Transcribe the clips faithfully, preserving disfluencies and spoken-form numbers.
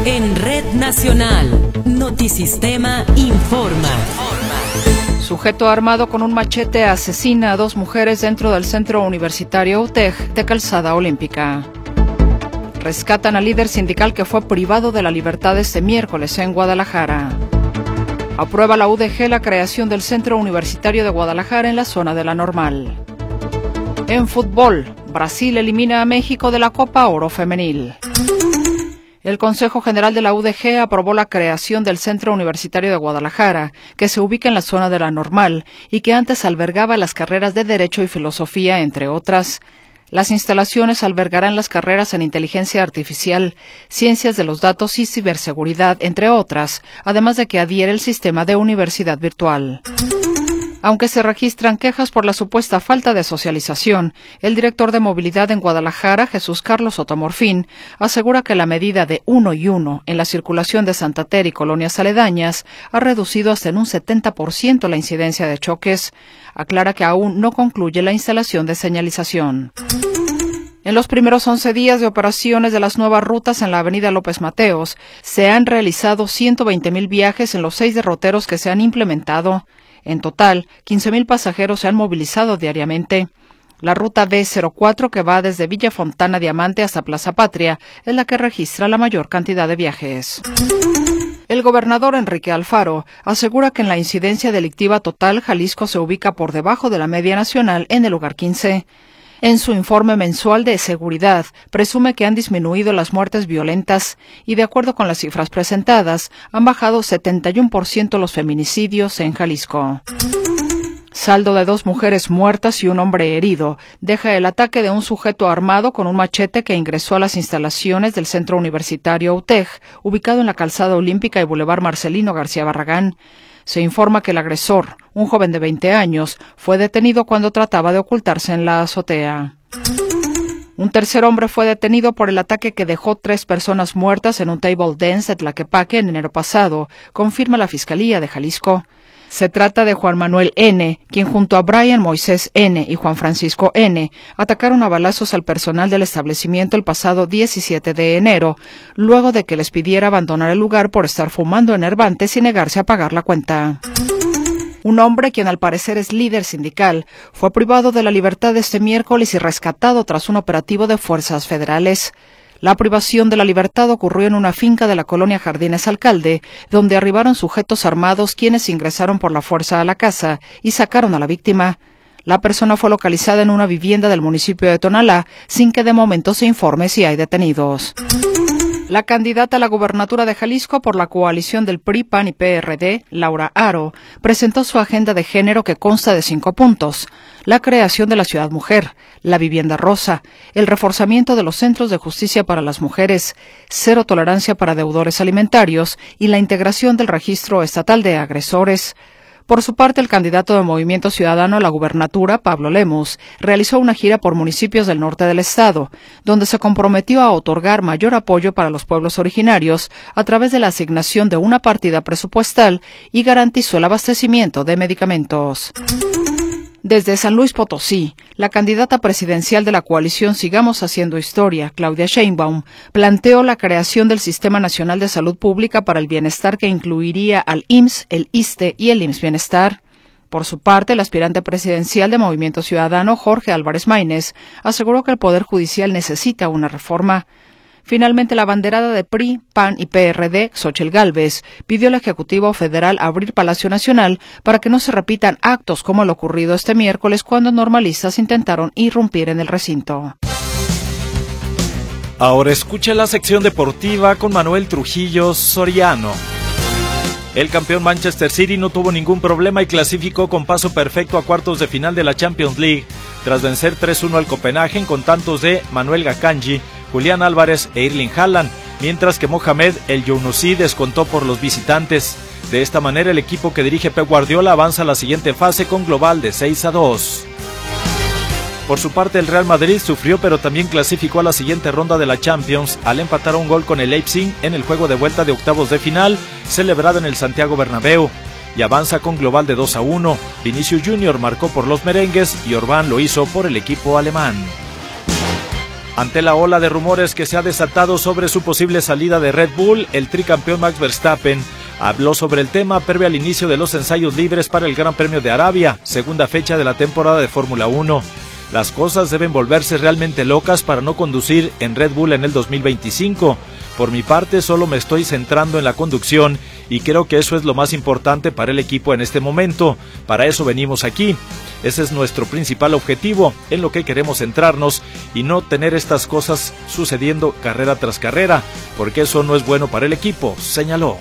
En Red Nacional, Notisistema informa. Sujeto armado con un machete asesina a dos mujeres dentro del centro universitario U T E G de Calzada Olímpica. Rescatan al líder sindical que fue privado de la libertad este miércoles en Guadalajara. Aprueba la U D G la creación del Centro Universitario de Guadalajara en la zona de la Normal. En fútbol, Brasil elimina a México de la Copa Oro Femenil. El Consejo General de la U D G aprobó la creación del Centro Universitario de Guadalajara, que se ubica en la zona de la Normal y que antes albergaba las carreras de Derecho y Filosofía, entre otras. Las instalaciones albergarán las carreras en Inteligencia Artificial, Ciencias de los Datos y Ciberseguridad, entre otras, además de que adhiere el sistema de universidad virtual. Aunque se registran quejas por la supuesta falta de socialización, el director de movilidad en Guadalajara, Jesús Carlos Sotomorfín, asegura que la medida de uno y uno en la circulación de Santa Tere y colonias aledañas ha reducido hasta en un setenta por ciento la incidencia de choques. Aclara que aún no concluye la instalación de señalización. En los primeros once días de operaciones de las nuevas rutas en la avenida López Mateos, se han realizado ciento veinte mil viajes en los seis derroteros que se han implementado. En total, quince mil pasajeros se han movilizado diariamente. La ruta D cero cuatro, que va desde Villa Fontana Diamante hasta Plaza Patria, es la que registra la mayor cantidad de viajes. El gobernador Enrique Alfaro asegura que en la incidencia delictiva total, Jalisco se ubica por debajo de la media nacional en el lugar quince. En su informe mensual de seguridad, presume que han disminuido las muertes violentas y, de acuerdo con las cifras presentadas, han bajado setenta y uno por ciento los feminicidios en Jalisco. Saldo de dos mujeres muertas y un hombre herido deja el ataque de un sujeto armado con un machete que ingresó a las instalaciones del Centro Universitario U T E G, ubicado en la Calzada Olímpica y Boulevard Marcelino García Barragán. Se informa que el agresor, un joven de veinte años, fue detenido cuando trataba de ocultarse en la azotea. Un tercer hombre fue detenido por el ataque que dejó tres personas muertas en un table dance de Tlaquepaque en enero pasado, confirma la Fiscalía de Jalisco. Se trata de Juan Manuel N., quien junto a Brian Moisés N. y Juan Francisco N. atacaron a balazos al personal del establecimiento el pasado diecisiete de enero, luego de que les pidiera abandonar el lugar por estar fumando enervantes y negarse a pagar la cuenta. Un hombre, quien al parecer es líder sindical, fue privado de la libertad este miércoles y rescatado tras un operativo de fuerzas federales. La privación de la libertad ocurrió en una finca de la colonia Jardines Alcalde, donde arribaron sujetos armados quienes ingresaron por la fuerza a la casa y sacaron a la víctima. La persona fue localizada en una vivienda del municipio de Tonalá, sin que de momento se informe si hay detenidos. La candidata a la gubernatura de Jalisco por la coalición del P R I, P A N y P R D, Laura Aro, presentó su agenda de género que consta de cinco puntos: la creación de la ciudad mujer, la vivienda rosa, el reforzamiento de los centros de justicia para las mujeres, cero tolerancia para deudores alimentarios y la integración del registro estatal de agresores. Por su parte, el candidato de Movimiento Ciudadano a la gubernatura, Pablo Lemus, realizó una gira por municipios del norte del estado, donde se comprometió a otorgar mayor apoyo para los pueblos originarios a través de la asignación de una partida presupuestal y garantizó el abastecimiento de medicamentos. Desde San Luis Potosí, la candidata presidencial de la coalición Sigamos Haciendo Historia, Claudia Sheinbaum, planteó la creación del Sistema Nacional de Salud Pública para el Bienestar que incluiría al I M S S, el ISSSTE y el I M S S Bienestar. Por su parte, el aspirante presidencial de Movimiento Ciudadano, Jorge Álvarez Maínez, aseguró que el Poder Judicial necesita una reforma. Finalmente, la abanderada de P R I, P A N y P R D, Xóchitl Gálvez, pidió al Ejecutivo Federal abrir Palacio Nacional para que no se repitan actos como el ocurrido este miércoles cuando normalistas intentaron irrumpir en el recinto. Ahora escuche la sección deportiva con Manuel Trujillo Soriano. El campeón Manchester City no tuvo ningún problema y clasificó con paso perfecto a cuartos de final de la Champions League, tras vencer tres uno al Copenhagen con tantos de Manuel Gakanji, Julián Álvarez e Erling Haaland, mientras que Mohamed El Younousi descontó por los visitantes. De esta manera, el equipo que dirige Pep Guardiola avanza a la siguiente fase con global de seis a dos. Por su parte, el Real Madrid sufrió pero también clasificó a la siguiente ronda de la Champions al empatar un gol con el Leipzig en el juego de vuelta de octavos de final celebrado en el Santiago Bernabéu y avanza con global de dos a uno. Vinicius Junior marcó por los merengues y Orbán lo hizo por el equipo alemán. Ante la ola de rumores que se ha desatado sobre su posible salida de Red Bull, el tricampeón Max Verstappen habló sobre el tema previo al inicio de los ensayos libres para el Gran Premio de Arabia, segunda fecha de la temporada de Fórmula uno. Las cosas deben volverse realmente locas para no conducir en Red Bull en el dos mil veinticinco. Por mi parte, solo me estoy centrando en la conducción y creo que eso es lo más importante para el equipo en este momento. Para eso venimos aquí. Ese es nuestro principal objetivo, en lo que queremos centrarnos y no tener estas cosas sucediendo carrera tras carrera, porque eso no es bueno para el equipo, señaló.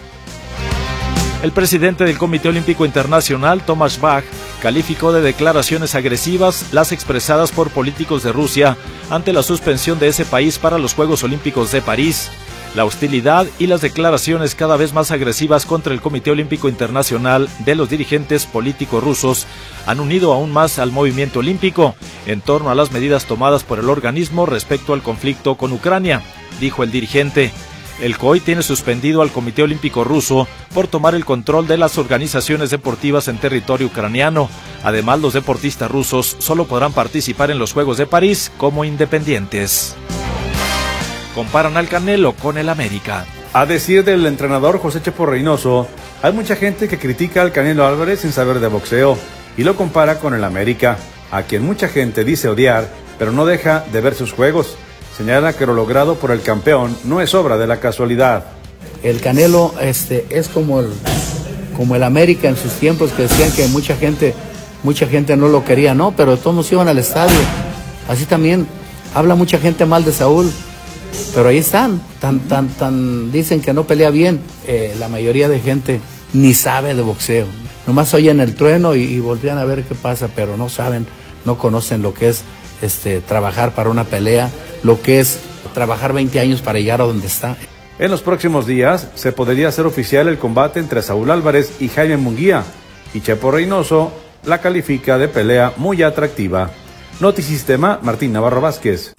El presidente del Comité Olímpico Internacional, Thomas Bach, calificó de declaraciones agresivas las expresadas por políticos de Rusia ante la suspensión de ese país para los Juegos Olímpicos de París. La hostilidad y las declaraciones cada vez más agresivas contra el Comité Olímpico Internacional de los dirigentes políticos rusos han unido aún más al movimiento olímpico en torno a las medidas tomadas por el organismo respecto al conflicto con Ucrania, dijo el dirigente. El C O I tiene suspendido al Comité Olímpico Ruso por tomar el control de las organizaciones deportivas en territorio ucraniano. Además, los deportistas rusos solo podrán participar en los Juegos de París como independientes. Comparan al Canelo con el América. A decir del entrenador José Chepo Reynoso, hay mucha gente que critica al Canelo Álvarez sin saber de boxeo y lo compara con el América, a quien mucha gente dice odiar, pero no deja de ver sus juegos. Señala que lo logrado por el campeón no es obra de la casualidad. El Canelo este, es como el, como el América en sus tiempos, que decían que mucha gente, mucha gente no lo quería, no, pero todos iban al estadio. Así también habla mucha gente mal de Saúl, pero ahí están, tan, tan, tan, dicen que no pelea bien. Eh, la mayoría de gente ni sabe de boxeo, nomás oyen el trueno y, y voltean a ver qué pasa, pero no saben, no conocen lo que es este, trabajar para una pelea, lo que es trabajar veinte años para llegar a donde está. En los próximos días se podría hacer oficial el combate entre Saúl Álvarez y Jaime Munguía, y Chepo Reynoso la califica de pelea muy atractiva. Notisistema, Martín Navarro Vázquez.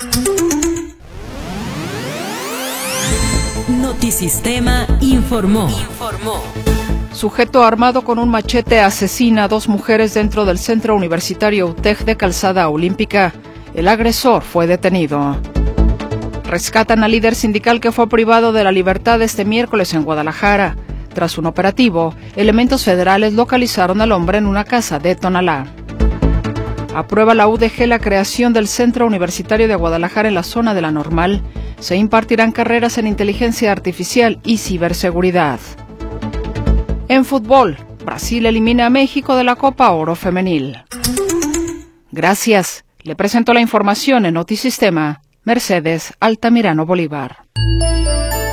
Notisistema informó. Informó. Sujeto armado con un machete asesina a dos mujeres dentro del Centro Universitario U T E C de Calzada Olímpica. El agresor fue detenido. Rescatan al líder sindical que fue privado de la libertad este miércoles en Guadalajara. Tras un operativo, elementos federales localizaron al hombre en una casa de Tonalá. Aprueba la U D G la creación del Centro Universitario de Guadalajara en la zona de la Normal. Se impartirán carreras en inteligencia artificial y ciberseguridad. En fútbol, Brasil elimina a México de la Copa Oro Femenil. Gracias. Le presento la información en Notisistema, Mercedes Altamirano Bolívar.